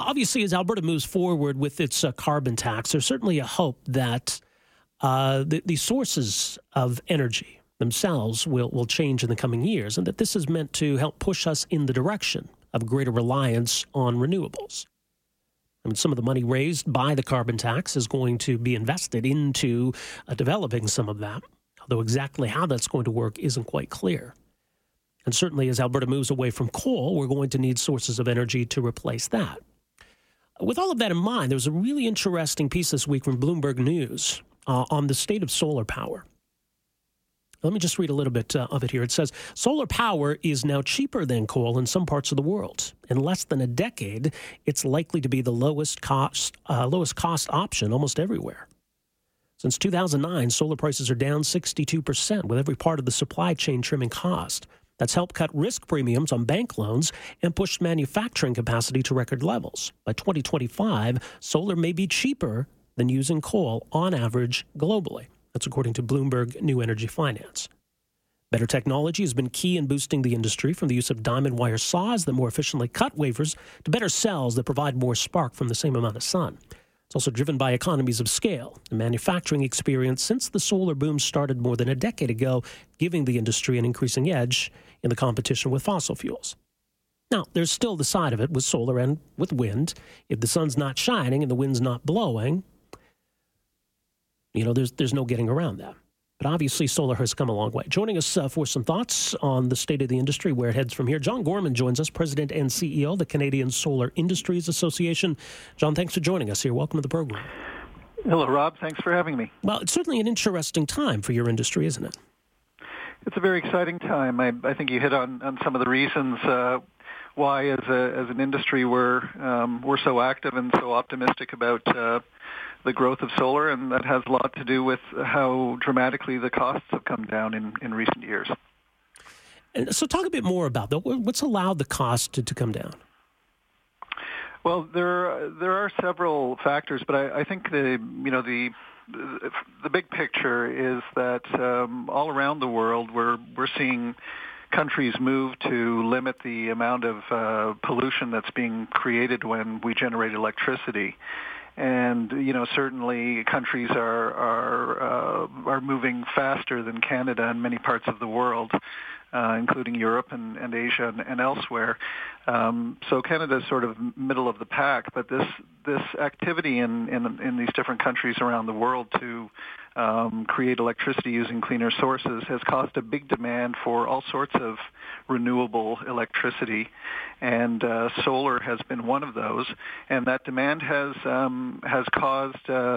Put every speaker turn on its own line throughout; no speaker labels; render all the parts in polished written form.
obviously, as Alberta moves forward with its carbon tax, there's certainly a hope that the sources of energy themselves will change in the coming years, and that this is meant to help push us in the direction of greater reliance on renewables. I mean, some of the money raised by the carbon tax is going to be invested into developing some of that, although exactly how that's going to work isn't quite clear. And certainly as Alberta moves away from coal, we're going to need sources of energy to replace that. With all of that in mind, there was a really interesting piece this week from Bloomberg News on the state of solar power. Let me just read a little bit of it here. It says, solar power is now cheaper than coal in some parts of the world. In less than a decade, it's likely to be the lowest cost option almost everywhere. Since 2009, solar prices are down 62%, with every part of the supply chain trimming cost. That's helped cut risk premiums on bank loans and pushed manufacturing capacity to record levels. By 2025, solar may be cheaper than using coal on average globally. That's according to Bloomberg New Energy Finance. Better technology has been key in boosting the industry, from the use of diamond wire saws that more efficiently cut wafers to better cells that provide more spark from the same amount of sun. It's also driven by economies of scale and manufacturing experience since the solar boom started more than a decade ago, giving the industry an increasing edge in the competition with fossil fuels. Now, there's still the side of it with solar and with wind. If the sun's not shining and the wind's not blowing, there's no getting around that. But obviously, solar has come a long way. Joining us for some thoughts on the state of the industry, where it heads from here, John Gorman joins us, President and CEO of the Canadian Solar Industries Association. John, thanks for joining us here. Welcome to the program.
Hello, Rob. Thanks for having me.
Well, it's certainly an interesting time for your industry, isn't it?
It's a very exciting time. I think you hit on some of the reasons why, as an industry, we're so active and so optimistic about the growth of solar, and that has a lot to do with how dramatically the costs have come down in recent years.
And so talk a bit more about that. What's allowed the cost to come down?
Well, there are several factors, but I think the big picture is that all around the world we're seeing countries move to limit the amount of pollution that's being created when we generate electricity. And certainly countries are moving faster than Canada in many parts of the world, including Europe and Asia and elsewhere. So Canada is sort of middle of the pack, but this activity in these different countries around the world to create electricity using cleaner sources has caused a big demand for all sorts of renewable electricity, and solar has been one of those. And that demand has caused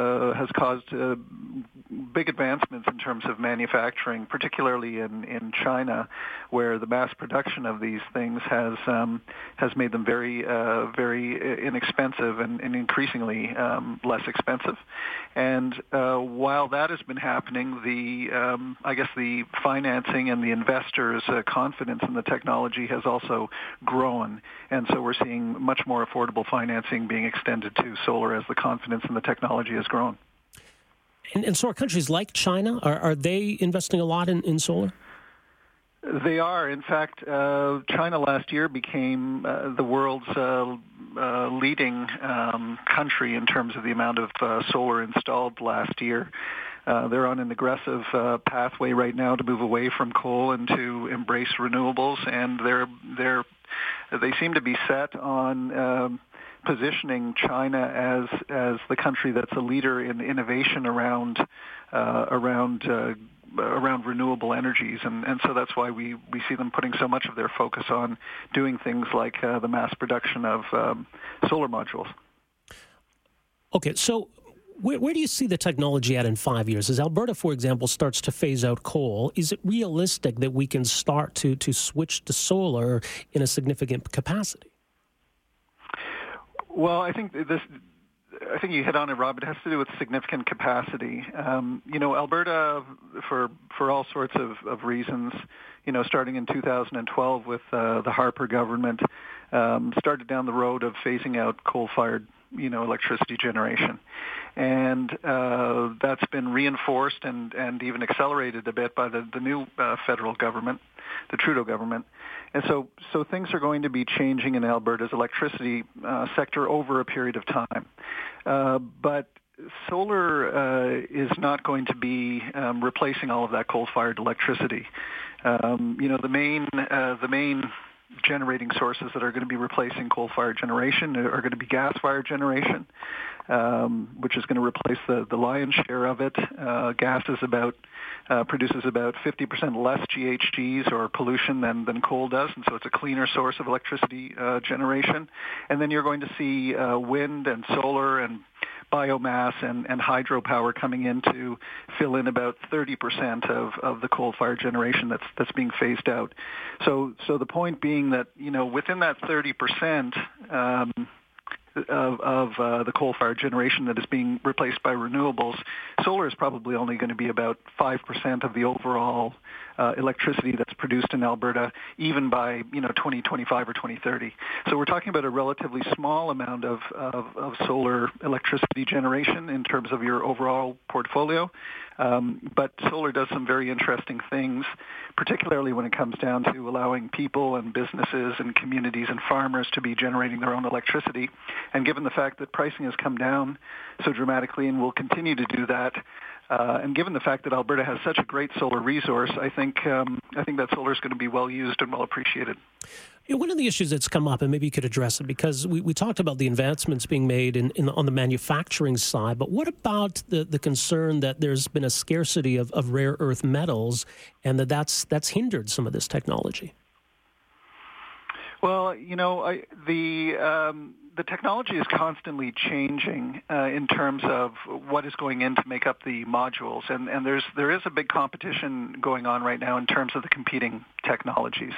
big advancements in terms of manufacturing, particularly in China, where the mass production of these things has made them very inexpensive and increasingly less expensive. And while that has been happening, the financing and the investors' confidence in the technology has also grown, and so we're seeing much more affordable financing being extended to solar as the confidence in the technology has grown.
And so are countries like China, are they investing a lot in solar?
They are. In fact, China last year became the world's leading country in terms of the amount of solar installed last year. They're on an aggressive pathway right now to move away from coal and to embrace renewables, and they seem to be set on positioning China as the country that's a leader in innovation around renewable energies, and so that's why we see them putting so much of their focus on doing things like the mass production of solar modules.
Okay, so where do you see the technology at in 5 years? As Alberta, for example, starts to phase out coal, is it realistic that we can start to switch to solar in a significant capacity?
Well, I think you hit on it, Rob. It has to do with significant capacity. Alberta, for all sorts of reasons, starting in 2012 with the Harper government, started down the road of phasing out coal-fired electricity generation. And that's been reinforced and even accelerated a bit by the new federal government, the Trudeau government. And so things are going to be changing in Alberta's electricity sector over a period of time. But solar is not going to be replacing all of that coal-fired electricity. The main generating sources that are going to be replacing coal-fired generation are going to be gas-fired generation, which is going to replace the lion's share of it. Gas produces about 50% less GHGs or pollution than coal does, and so it's a cleaner source of electricity generation. And then you're going to see wind and solar and biomass and hydropower coming in to fill in about 30% of the coal-fired generation that's being phased out. So the point being that, within that 30%, of the coal-fired generation that is being replaced by renewables, solar is probably only going to be about 5% of the overall electricity that's produced in Alberta, even by 2025 or 2030. So we're talking about a relatively small amount of solar electricity generation in terms of your overall portfolio. But solar does some very interesting things, particularly when it comes down to allowing people and businesses and communities and farmers to be generating their own electricity. And given the fact that pricing has come down so dramatically and will continue to do that, and given the fact that Alberta has such a great solar resource, I think that solar is going to be well used and well appreciated.
One of the issues that's come up, and maybe you could address it, because we talked about the advancements being made on the manufacturing side, but what about the concern that there's been a scarcity of rare earth metals, and that's hindered some of this technology?
Well, the technology is constantly changing in terms of what is going in to make up the modules, and there is a big competition going on right now in terms of the competing technologies.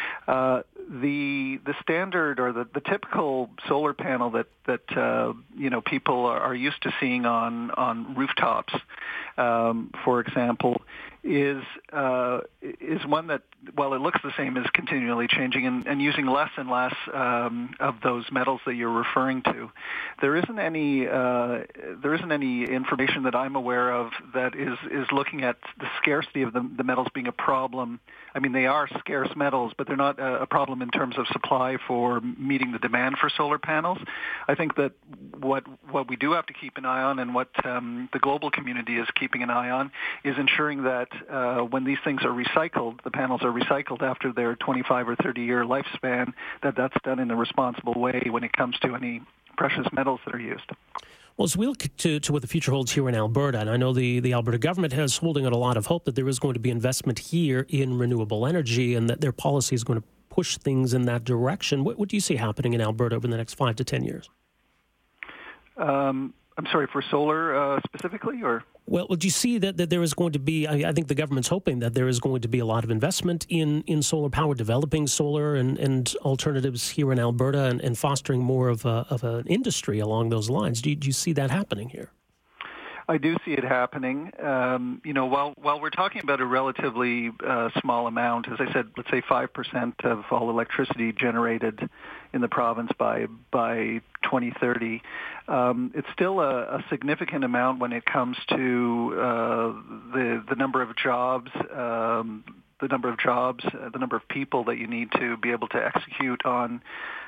The standard or the typical solar panel that people are used to seeing on rooftops, for example, is one that, while it looks the same, is continually changing and using less and less of those metals that you're referring to. There isn't any information that I'm aware of that is looking at the scarcity of the metals being a problem. I mean, they are scarce metals, but they're not a problem in terms of supply for meeting the demand for solar panels. I think that what we do have to keep an eye on, and what the global community is keeping an eye on, is ensuring that when these things are recycled, the panels are recycled after their 25 or 30-year lifespan, that's done in a responsible way when it comes to any precious metals that are used.
Well, as we look to what the future holds here in Alberta, and I know the Alberta government is holding out a lot of hope that there is going to be investment here in renewable energy and that their policy is going to push things in that direction. What do you see happening in Alberta over the next 5 to 10 years?
I'm sorry, for solar specifically, or?
Well, do you see that there is going to be, I think the government's hoping that there is going to be a lot of investment in solar power, developing solar and alternatives here in Alberta and fostering more of an industry along those lines. Do you see that happening here?
I do see it happening. While we're talking about a relatively small amount, as I said, let's say 5% of all electricity generated in the province by 2030, it's still a significant amount when it comes to the number of jobs, the number of people that you need to be able to execute on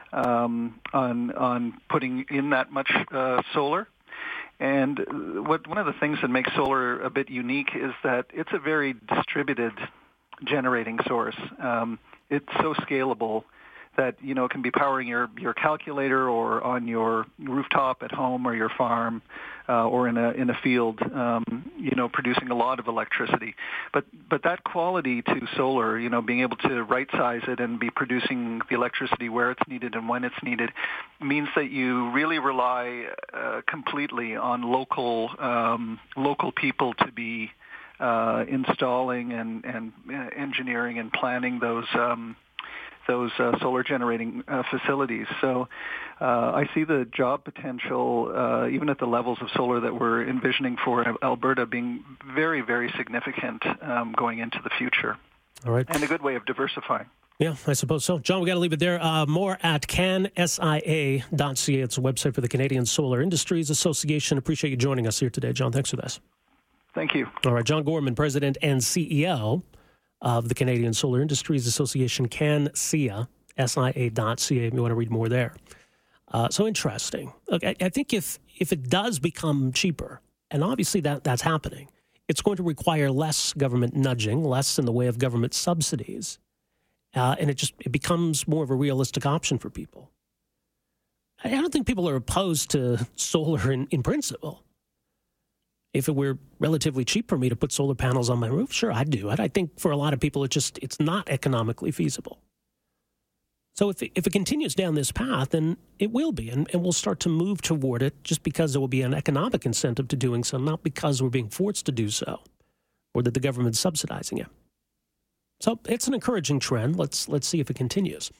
putting in that much solar. And one of the things that makes solar a bit unique is that it's a very distributed generating source. It's so scalable that it can be powering your calculator or on your rooftop at home or your farm or in a field, producing a lot of electricity. But that quality to solar, being able to right size it and be producing the electricity where it's needed and when it's needed, means that you really rely completely on local people to be installing and engineering and planning those solar generating facilities. So I see the job potential, even at the levels of solar that we're envisioning for Alberta, being very, very significant going into the future.
All right.
And a good way of diversifying.
Yeah, I suppose so. John, we got to leave it there. More at cansia.ca. It's a website for the Canadian Solar Industries Association. Appreciate you joining us here today, John. Thanks for this.
Thank you.
All right, John Gorman, President and CEO of the Canadian Solar Industries Association, CanSIA, SIA.ca, if you want to read more there. So interesting. Look, I think if it does become cheaper, and obviously that's happening, it's going to require less government nudging, less in the way of government subsidies, and it becomes more of a realistic option for people. I don't think people are opposed to solar in principle. If it were relatively cheap for me to put solar panels on my roof, sure, I'd do it. I think for a lot of people, it's not economically feasible. So if it continues down this path, then it will be, and we'll start to move toward it just because there will be an economic incentive to doing so, not because we're being forced to do so or that the government's subsidizing it. So it's an encouraging trend. Let's see if it continues.